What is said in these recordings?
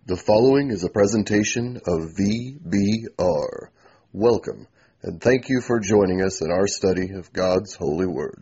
The following is a presentation of VBR. Welcome, and thank you for joining us in our study of God's holy word.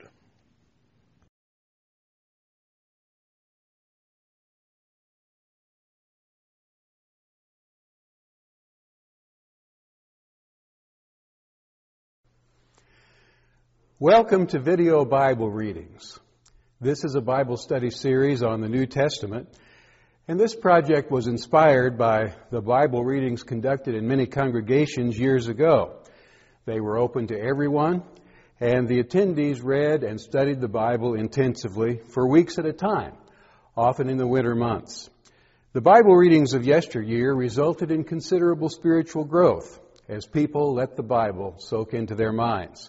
Welcome to Video Bible Readings. This is a Bible study series on the New Testament, and this project was inspired by the Bible readings conducted in many congregations years ago. They were open to everyone, and the attendees read and studied the Bible intensively for weeks at a time, often in the winter months. The Bible readings of yesteryear resulted in considerable spiritual growth as people let the Bible soak into their minds.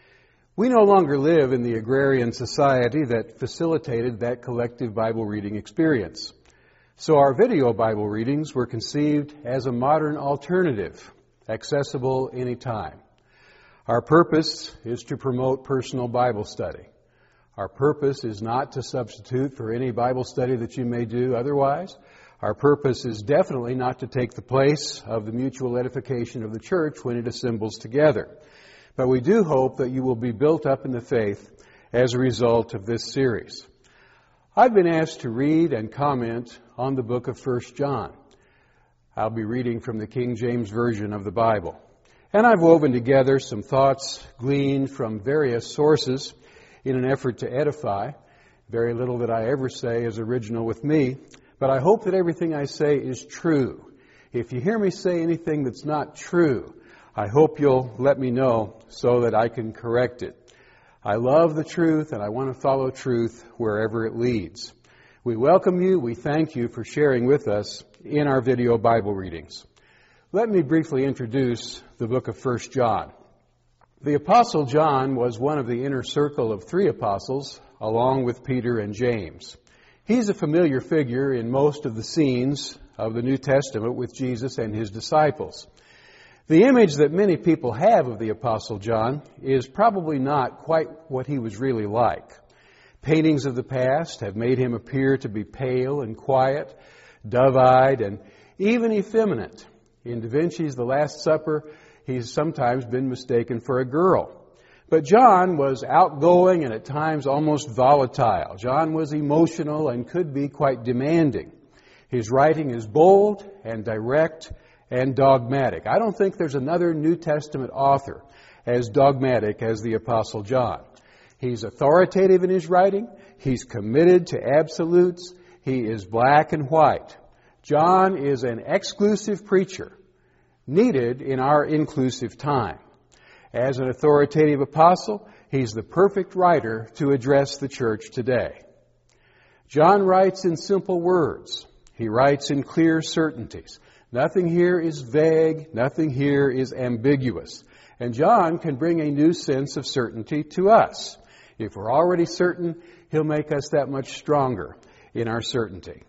We no longer live in the agrarian society that facilitated that collective Bible reading experience. So our video Bible readings were conceived as a modern alternative, accessible anytime. Our purpose is to promote personal Bible study. Our purpose is not to substitute for any Bible study that you may do otherwise. Our purpose is definitely not to take the place of the mutual edification of the church when it assembles together. But we do hope that you will be built up in the faith as a result of this series. I've been asked to read and comment on the book of 1 John. I'll be reading from the King James Version of the Bible. And I've woven together some thoughts gleaned from various sources in an effort to edify. Very little that I ever say is original with me, but I hope that everything I say is true. If you hear me say anything that's not true, I hope you'll let me know so that I can correct it. I love the truth, and I want to follow truth wherever it leads. We welcome you. We thank you for sharing with us in our video Bible readings. Let me briefly introduce the book of 1 John. The Apostle John was one of the inner circle of three apostles, along with Peter and James. He's a familiar figure in most of the scenes of the New Testament with Jesus and his disciples. The image that many people have of the Apostle John is probably not quite what he was really like. Paintings of the past have made him appear to be pale and quiet, dove-eyed, and even effeminate. In Da Vinci's The Last Supper, he's sometimes been mistaken for a girl. But John was outgoing and at times almost volatile. John was emotional and could be quite demanding. His writing is bold and direct and dogmatic. I don't think there's another New Testament author as dogmatic as the Apostle John. He's authoritative in his writing. He's committed to absolutes. He is black and white. John is an exclusive preacher needed in our inclusive time. As an authoritative apostle, he's the perfect writer to address the church today. John writes in simple words. He writes in clear certainties. Nothing here is vague. Nothing here is ambiguous. And John can bring a new sense of certainty to us. If we're already certain, he'll make us that much stronger in our certainty.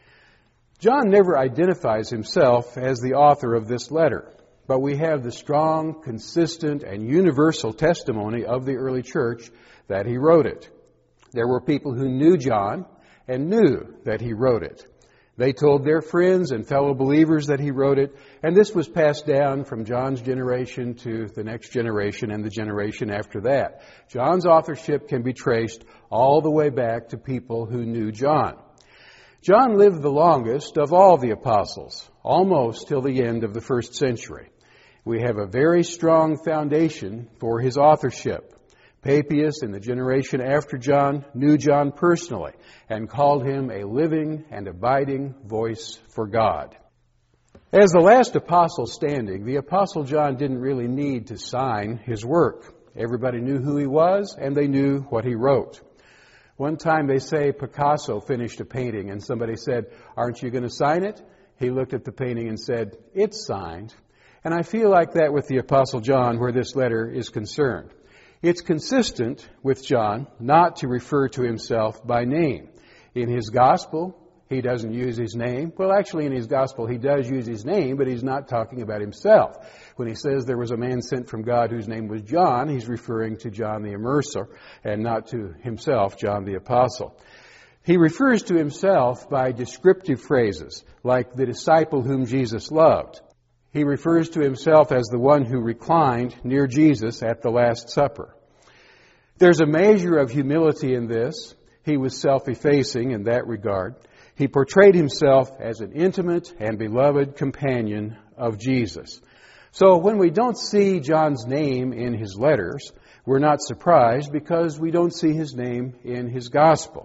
John never identifies himself as the author of this letter, but we have the strong, consistent, and universal testimony of the early church that he wrote it. There were people who knew John and knew that he wrote it. They told their friends and fellow believers that he wrote it, and this was passed down from John's generation to the next generation and the generation after that. John's authorship can be traced all the way back to people who knew John. John lived the longest of all the apostles, almost till the end of the first century. We have a very strong foundation for his authorship. Papias, in the generation after John, knew John personally and called him a living and abiding voice for God. As the last apostle standing, the Apostle John didn't really need to sign his work. Everybody knew who he was, and they knew what he wrote. One time they say Picasso finished a painting, and somebody said, "Aren't you going to sign it?" He looked at the painting and said, "It's signed." And I feel like that with the Apostle John where this letter is concerned. It's consistent with John not to refer to himself by name. In his gospel, he doesn't use his name. Well, actually, in his gospel, he does use his name, but he's not talking about himself. When he says there was a man sent from God whose name was John, he's referring to John the Immerser and not to himself, John the Apostle. He refers to himself by descriptive phrases, like the disciple whom Jesus loved. He refers to himself as the one who reclined near Jesus at the Last Supper. There's a measure of humility in this. He was self-effacing in that regard. He portrayed himself as an intimate and beloved companion of Jesus. So when we don't see John's name in his letters, we're not surprised because we don't see his name in his gospel.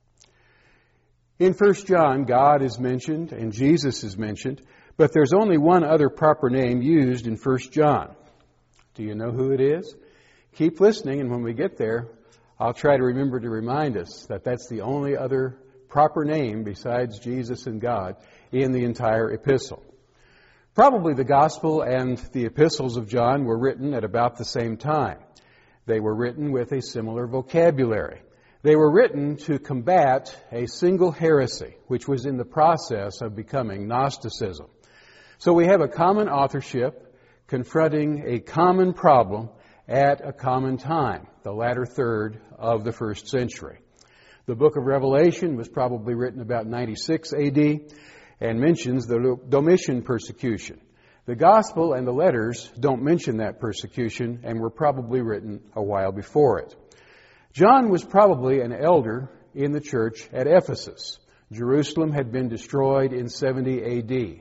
In 1 John, God is mentioned and Jesus is mentioned, but there's only one other proper name used in 1 John. Do you know who it is? Keep listening, and when we get there, I'll try to remember to remind us that that's the only other proper name besides Jesus and God in the entire epistle. Probably the Gospel and the epistles of John were written at about the same time. They were written with a similar vocabulary. They were written to combat a single heresy, which was in the process of becoming Gnosticism. So we have a common authorship confronting a common problem at a common time, the latter third of the first century. The book of Revelation was probably written about 96 A.D. and mentions the Domitian persecution. The Gospel and the letters don't mention that persecution and were probably written a while before it. John was probably an elder in the church at Ephesus. Jerusalem had been destroyed in 70 A.D.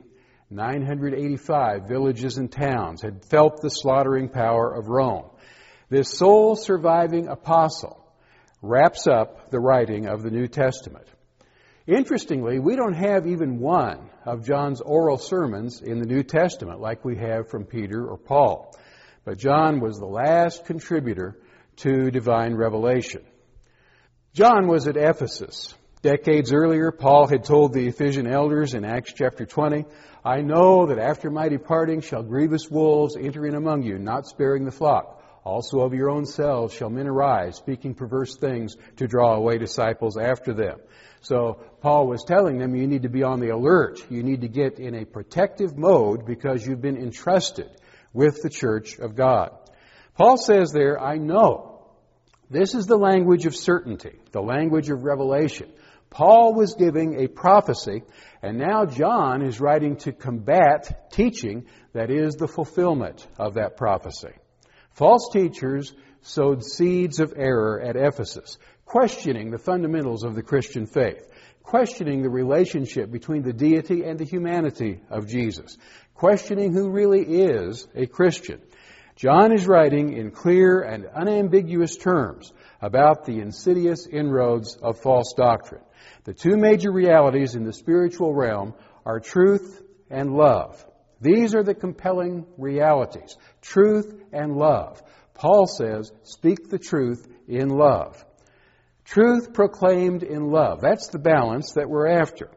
985 villages and towns had felt the slaughtering power of Rome. This sole surviving apostle wraps up the writing of the New Testament. Interestingly, we don't have even one of John's oral sermons in the New Testament like we have from Peter or Paul. But John was the last contributor to divine revelation. John was at Ephesus. Decades earlier, Paul had told the Ephesian elders in Acts chapter 20, "I know that after my departing shall grievous wolves enter in among you, not sparing the flock. Also of your own selves shall men arise, speaking perverse things to draw away disciples after them." So Paul was telling them you need to be on the alert. You need to get in a protective mode because you've been entrusted with the church of God. Paul says there, "I know." This is the language of certainty, the language of revelation. Paul was giving a prophecy, and now John is writing to combat teaching that is the fulfillment of that prophecy. False teachers sowed seeds of error at Ephesus, questioning the fundamentals of the Christian faith, questioning the relationship between the deity and the humanity of Jesus, questioning who really is a Christian. John is writing in clear and unambiguous terms about the insidious inroads of false doctrine. The two major realities in the spiritual realm are truth and love. These are the compelling realities, truth and love. Paul says, speak the truth in love. Truth proclaimed in love. That's the balance that we're after.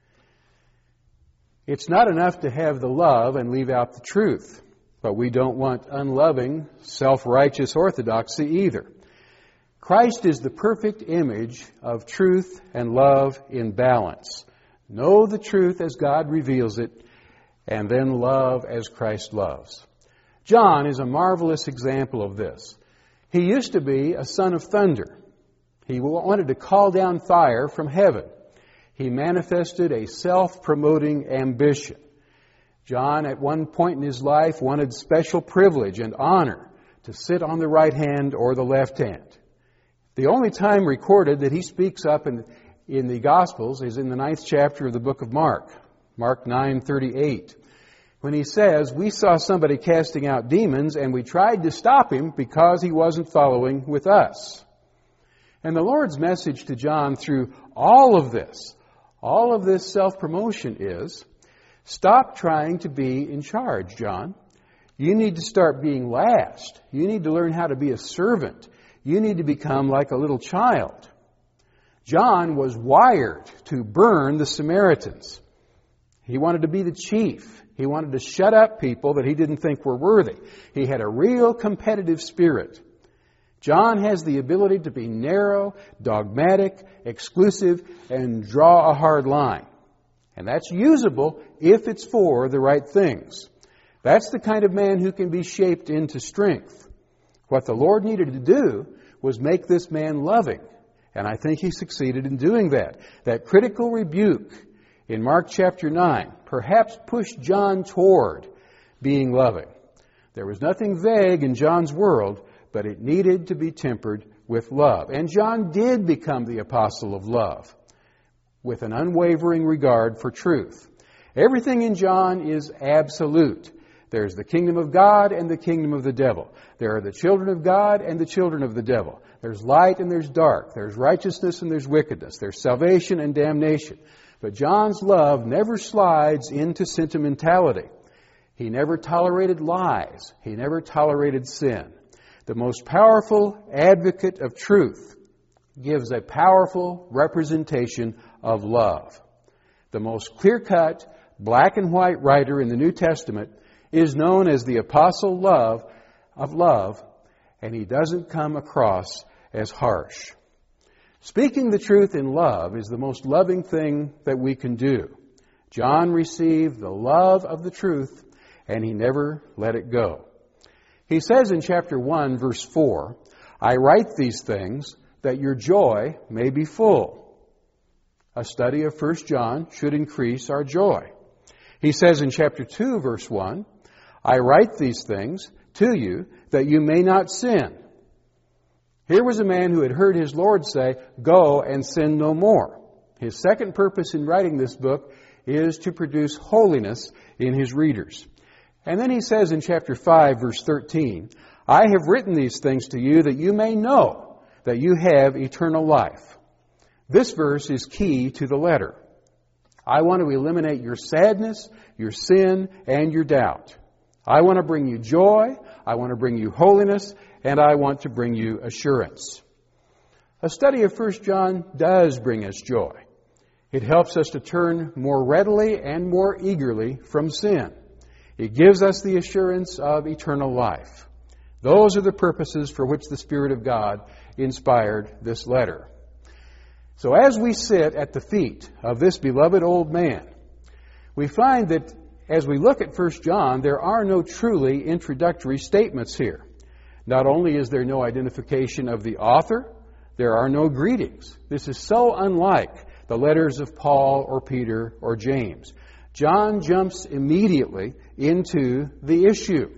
It's not enough to have the love and leave out the truth, but we don't want unloving, self-righteous orthodoxy either. Christ is the perfect image of truth and love in balance. Know the truth as God reveals it, and then love as Christ loves. John is a marvelous example of this. He used to be a son of thunder. He wanted to call down fire from heaven. He manifested a self-promoting ambition. John, at one point in his life, wanted special privilege and honor to sit on the right hand or the left hand. The only time recorded that he speaks up in the Gospels is in the 9th chapter of the book of Mark, Mark 9:38, when he says, "We saw somebody casting out demons, and we tried to stop him because he wasn't following with us." And the Lord's message to John through all of this self-promotion is, stop trying to be in charge, John. You need to start being last. You need to learn how to be a servant. You need to become like a little child. John was wired to burn the Samaritans. He wanted to be the chief. He wanted to shut up people that he didn't think were worthy. He had a real competitive spirit. John has the ability to be narrow, dogmatic, exclusive, and draw a hard line. And that's usable if it's for the right things. That's the kind of man who can be shaped into strength. What the Lord needed to do was make this man loving And I think he succeeded in doing that. That critical rebuke in Mark chapter 9 perhaps pushed John toward being loving. There was nothing vague in John's world, but it needed to be tempered with love. And John did become the apostle of love, with an unwavering regard for truth. Everything in John is absolute. There's the kingdom of God and the kingdom of the devil. There are the children of God and the children of the devil. There's light and there's dark. There's righteousness and there's wickedness. There's salvation and damnation. But John's love never slides into sentimentality. He never tolerated lies. He never tolerated sin. The most powerful advocate of truth gives a powerful representation of love. The most clear-cut, black and white writer in the New Testament is known as the Apostle of love, and he doesn't come across as harsh. Speaking the truth in love is the most loving thing that we can do. John received the love of the truth, and he never let it go. He says in chapter 1, verse 4, "I write these things that your joy may be full." A study of 1 John should increase our joy. He says in chapter 2, verse 1, "I write these things to you that you may not sin." Here was a man who had heard his Lord say, "Go and sin no more." His second purpose in writing this book is to produce holiness in his readers. And then he says in chapter 5, verse 13, "I have written these things to you that you may know that you have eternal life." This verse is key to the letter. I want to eliminate your sadness, your sin, and your doubt. I want to bring you joy, I want to bring you holiness, and I want to bring you assurance. A study of 1 John does bring us joy. It helps us to turn more readily and more eagerly from sin. It gives us the assurance of eternal life. Those are the purposes for which the Spirit of God inspired this letter. So as we sit at the feet of this beloved old man, we find that as we look at 1 John, there are no truly introductory statements here. Not only is there no identification of the author, there are no greetings. This is so unlike the letters of Paul or Peter or James. John jumps immediately into the issue.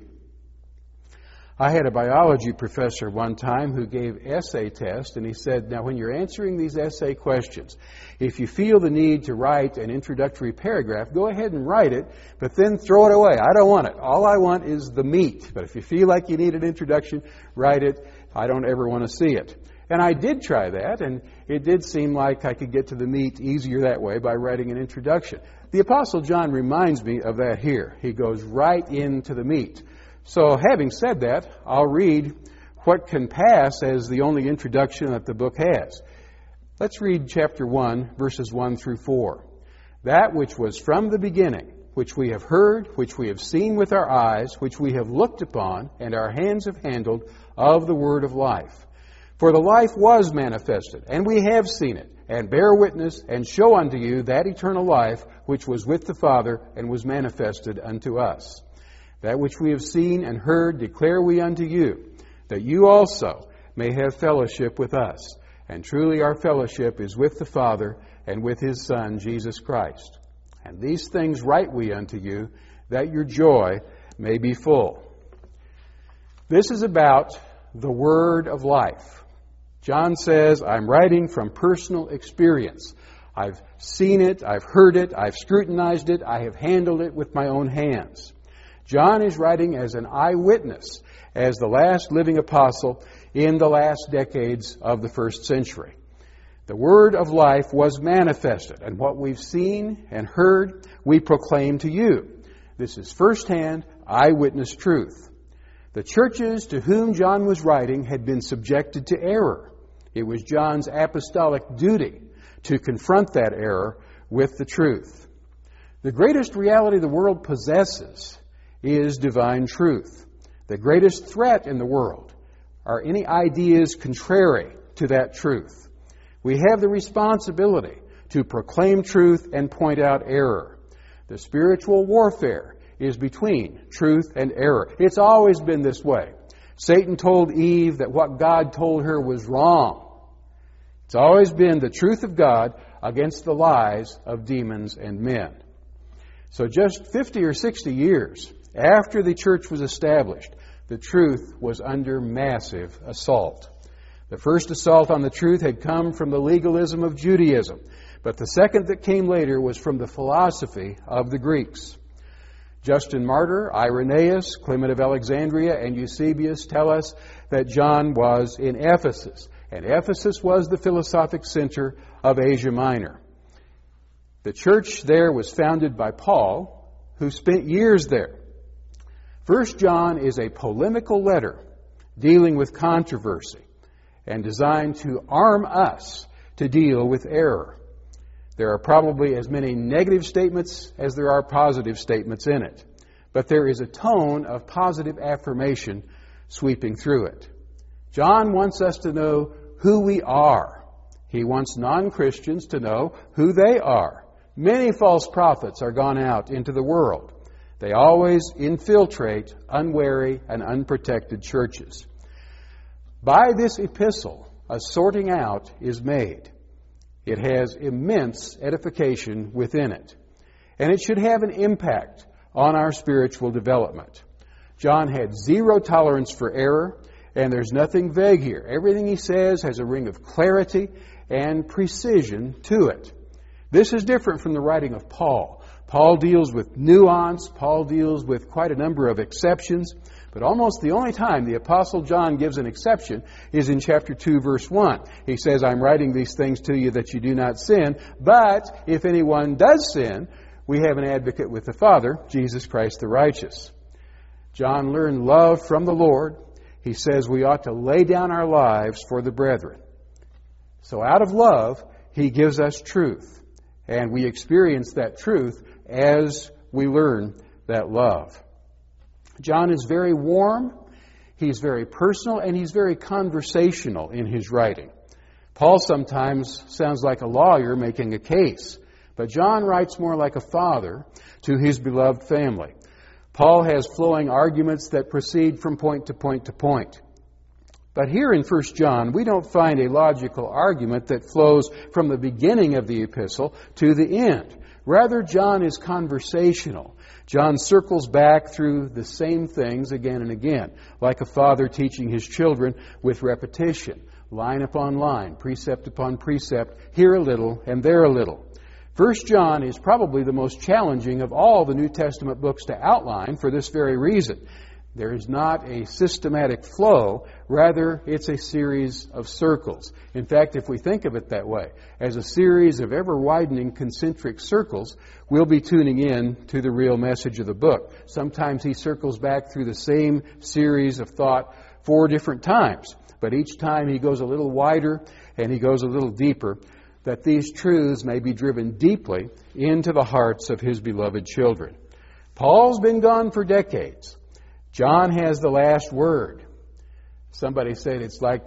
I had a biology professor one time who gave essay tests, and he said, "Now when you're answering these essay questions, if you feel the need to write an introductory paragraph, go ahead and write it, but then throw it away. I don't want it. All I want is the meat. But if you feel like you need an introduction, write it. I don't ever want to see it." And I did try that, and it did seem like I could get to the meat easier that way by writing an introduction. The Apostle John reminds me of that here. He goes right into the meat. So having said that, I'll read what can pass as the only introduction that the book has. Let's read chapter 1, verses 1 through 4. "That which was from the beginning, which we have heard, which we have seen with our eyes, which we have looked upon, and our hands have handled, of the word of life. For the life was manifested, and we have seen it, and bear witness, and show unto you that eternal life which was with the Father, and was manifested unto us. That which we have seen and heard declare we unto you, that you also may have fellowship with us. And truly our fellowship is with the Father and with His Son, Jesus Christ. And these things write we unto you, that your joy may be full." This is about the word of life. John says, I'm writing from personal experience. I've seen it, I've heard it, I've scrutinized it, I have handled it with my own hands. John is writing as an eyewitness, as the last living apostle in the last decades of the first century. The word of life was manifested, and what we've seen and heard, we proclaim to you. This is firsthand eyewitness truth. The churches to whom John was writing had been subjected to error. It was John's apostolic duty to confront that error with the truth. The greatest reality the world possesses is divine truth. The greatest threat in the world are any ideas contrary to that truth. We have the responsibility to proclaim truth and point out error. The spiritual warfare is between truth and error. It's always been this way. Satan told Eve that what God told her was wrong. It's always been the truth of God against the lies of demons and men. So just 50 or 60 years after the church was established, the truth was under massive assault. The first assault on the truth had come from the legalism of Judaism, but the second that came later was from the philosophy of the Greeks. Justin Martyr, Irenaeus, Clement of Alexandria, and Eusebius tell us that John was in Ephesus, and Ephesus was the philosophic center of Asia Minor. The church there was founded by Paul, who spent years there. 1 John is a polemical letter dealing with controversy and designed to arm us to deal with error. There are probably as many negative statements as there are positive statements in it, but there is a tone of positive affirmation sweeping through it. John wants us to know who we are. He wants non-Christians to know who they are. Many false prophets are gone out into the world. They always infiltrate unwary and unprotected churches. By this epistle, a sorting out is made. It has immense edification within it, and it should have an impact on our spiritual development. John had zero tolerance for error, and there's nothing vague here. Everything he says has a ring of clarity and precision to it. This is different from the writing of Paul. Paul deals with nuance. Paul deals with quite a number of exceptions. But almost the only time the Apostle John gives an exception is in chapter 2, verse 1. He says, I'm writing these things to you that you do not sin. But if anyone does sin, we have an advocate with the Father, Jesus Christ the righteous. John learned love from the Lord. He says we ought to lay down our lives for the brethren. So out of love, he gives us truth. And we experience that truth as we learn that love. John is very warm, he's very personal, and he's very conversational in his writing. Paul sometimes sounds like a lawyer making a case, but John writes more like a father to his beloved family. Paul has flowing arguments that proceed from point to point to point. But here in 1 John, we don't find a logical argument that flows from the beginning of the epistle to the end. Rather, John is conversational. John circles back through the same things again and again, like a father teaching his children with repetition, line upon line, precept upon precept, here a little and there a little. 1 John is probably the most challenging of all the New Testament books to outline for this very reason. There is not a systematic flow, rather it's a series of circles. In fact, if we think of it that way, as a series of ever-widening concentric circles, we'll be tuning in to the real message of the book. Sometimes he circles back through the same series of thought 4 different times, but each time he goes a little wider and he goes a little deeper, that these truths may be driven deeply into the hearts of his beloved children. Paul's been gone for decades. John has the last word. Somebody said it's like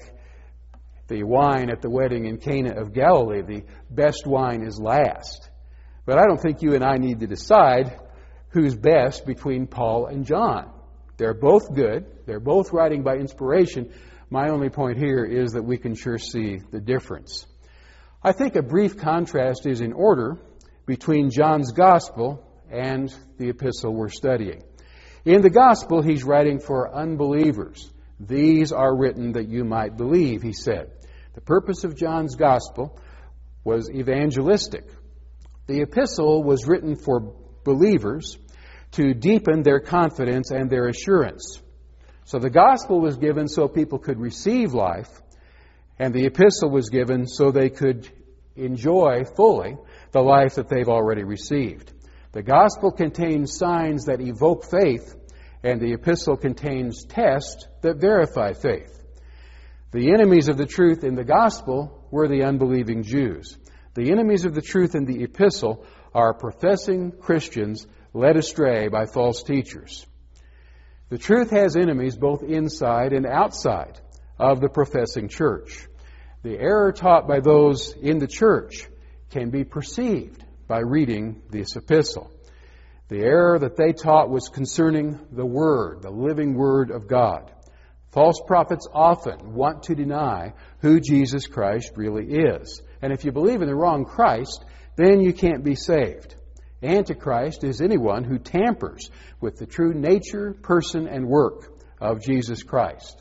the wine at the wedding in Cana of Galilee. The best wine is last. But I don't think you and I need to decide who's best between Paul and John. They're both good. They're both writing by inspiration. My only point here is that we can sure see the difference. I think a brief contrast is in order between John's gospel and the epistle we're studying. In the gospel, he's writing for unbelievers. These are written that you might believe, he said. The purpose of John's gospel was evangelistic. The epistle was written for believers to deepen their confidence and their assurance. So the gospel was given so people could receive life, and the epistle was given so they could enjoy fully the life that they've already received. The gospel contains signs that evoke faith, and the epistle contains tests that verify faith. The enemies of the truth in the gospel were the unbelieving Jews. The enemies of the truth in the epistle are professing Christians led astray by false teachers. The truth has enemies both inside and outside of the professing church. The error taught by those in the church can be perceived by reading this epistle. The error that they taught was concerning the Word, the living Word of God. False prophets often want to deny who Jesus Christ really is. And if you believe in the wrong Christ, then you can't be saved. Antichrist is anyone who tampers with the true nature, person, and work of Jesus Christ.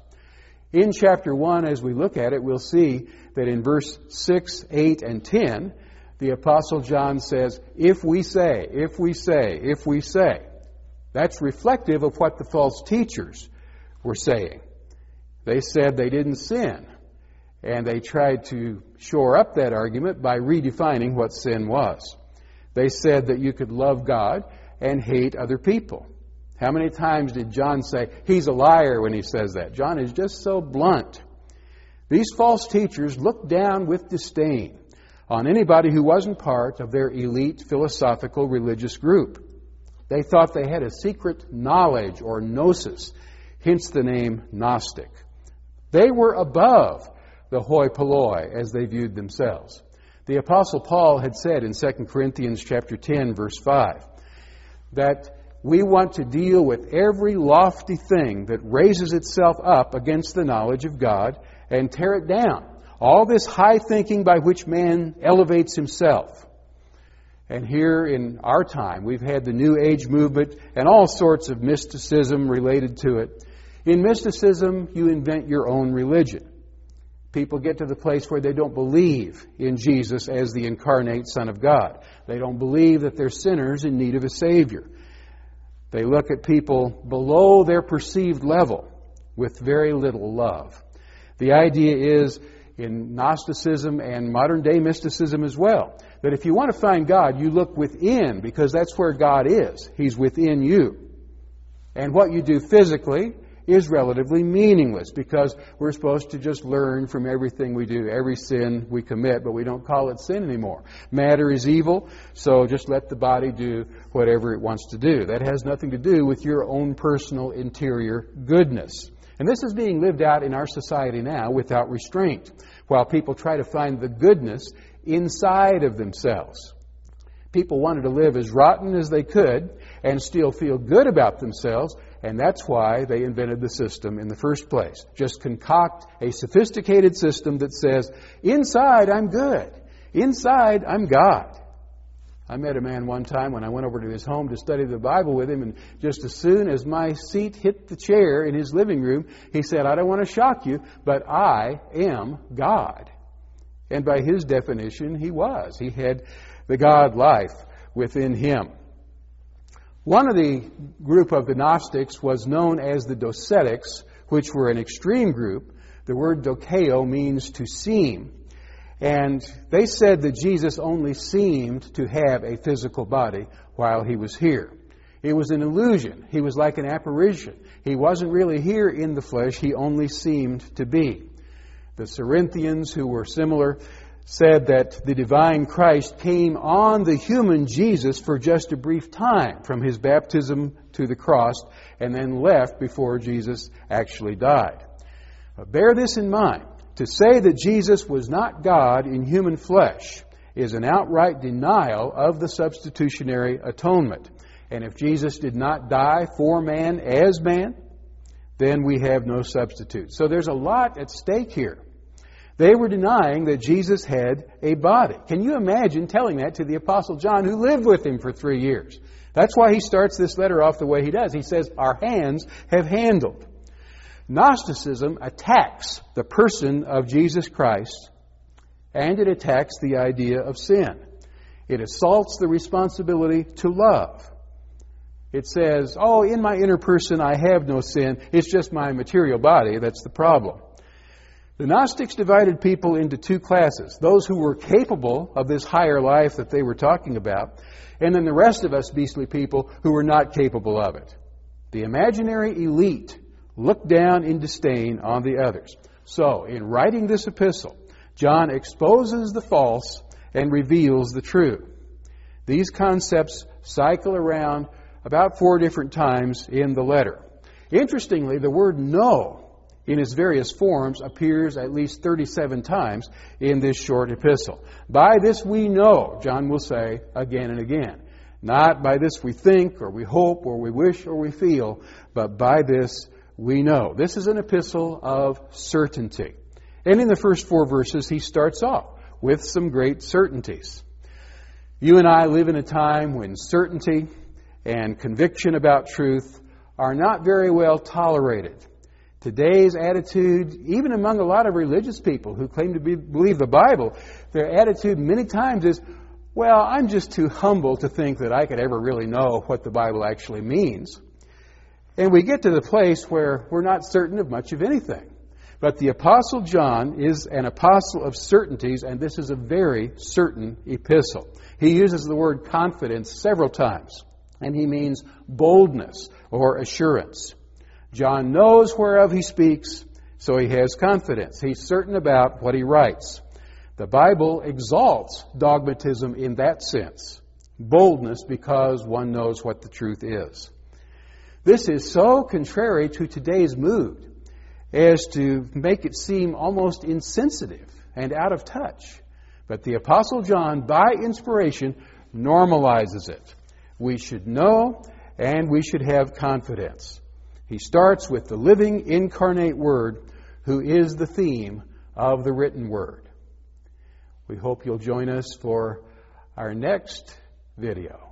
In chapter 1, as we look at it, we'll see that in verse 6, 8, and 10, the Apostle John says, if we say, if we say, if we say. That's reflective of what the false teachers were saying. They said they didn't sin, and they tried to shore up that argument by redefining what sin was. They said that you could love God and hate other people. How many times did John say, he's a liar when he says that? John is just so blunt. These false teachers looked down with disdain on anybody who wasn't part of their elite philosophical religious group. They thought they had a secret knowledge or gnosis, hence the name Gnostic. They were above the hoi polloi as they viewed themselves. The Apostle Paul had said in 2 Corinthians chapter 10, verse 5, that we want to deal with every lofty thing that raises itself up against the knowledge of God and tear it down. All this high thinking by which man elevates himself. And here in our time, we've had the New Age movement and all sorts of mysticism related to it. In mysticism, you invent your own religion. People get to the place where they don't believe in Jesus as the incarnate Son of God. They don't believe that they're sinners in need of a Savior. They look at people below their perceived level with very little love. The idea is, in Gnosticism and modern-day mysticism as well, that if you want to find God, you look within, because that's where God is. He's within you. And what you do physically is relatively meaningless, because we're supposed to just learn from everything we do, every sin we commit, but we don't call it sin anymore. Matter is evil, so just let the body do whatever it wants to do. That has nothing to do with your own personal interior goodness. And this is being lived out in our society now without restraint, while people try to find the goodness inside of themselves. People wanted to live as rotten as they could and still feel good about themselves, and that's why they invented the system in the first place. Just concoct a sophisticated system that says, inside I'm good, inside I'm God. I met a man one time when I went over to his home to study the Bible with him, and just as soon as my seat hit the chair in his living room, he said, I don't want to shock you, but I am God. And by his definition, he was. He had the God life within him. One of the group of the Gnostics was known as the Docetics, which were an extreme group. The word dokeo means to seem. And they said that Jesus only seemed to have a physical body while he was here. It was an illusion. He was like an apparition. He wasn't really here in the flesh. He only seemed to be. The Cerinthians, who were similar, said that the divine Christ came on the human Jesus for just a brief time, from his baptism to the cross, and then left before Jesus actually died. But bear this in mind. To say that Jesus was not God in human flesh is an outright denial of the substitutionary atonement. And if Jesus did not die for man as man, then we have no substitute. So there's a lot at stake here. They were denying that Jesus had a body. Can you imagine telling that to the Apostle John, who lived with him for 3 years? That's why he starts this letter off the way he does. He says, our hands have handled. Gnosticism attacks the person of Jesus Christ, and it attacks the idea of sin. It assaults the responsibility to love. It says, oh, in my inner person I have no sin. It's just my material body that's the problem. The Gnostics divided people into two classes. Those who were capable of this higher life that they were talking about, and then the rest of us beastly people who were not capable of it. The imaginary elite looked down in disdain on the others. So, in writing this epistle, John exposes the false and reveals the true. These concepts cycle around about 4 different times in the letter. Interestingly, the word know in its various forms appears at least 37 times in this short epistle. By this we know, John will say again and again. Not by this we think, or we hope, or we wish, or we feel, but by this we know. This is an epistle of certainty. And in the first 4 verses, he starts off with some great certainties. You and I live in a time when certainty and conviction about truth are not very well tolerated. Today's attitude, even among a lot of religious people who claim to believe the Bible, their attitude many times is, well, I'm just too humble to think that I could ever really know what the Bible actually means. And we get to the place where we're not certain of much of anything. But the Apostle John is an apostle of certainties, and this is a very certain epistle. He uses the word confidence several times, and he means boldness or assurance. John knows whereof he speaks, so he has confidence. He's certain about what he writes. The Bible exalts dogmatism in that sense. Boldness because one knows what the truth is. This is so contrary to today's mood as to make it seem almost insensitive and out of touch. But the Apostle John, by inspiration, normalizes it. We should know and we should have confidence. He starts with the living incarnate Word, who is the theme of the written Word. We hope you'll join us for our next video.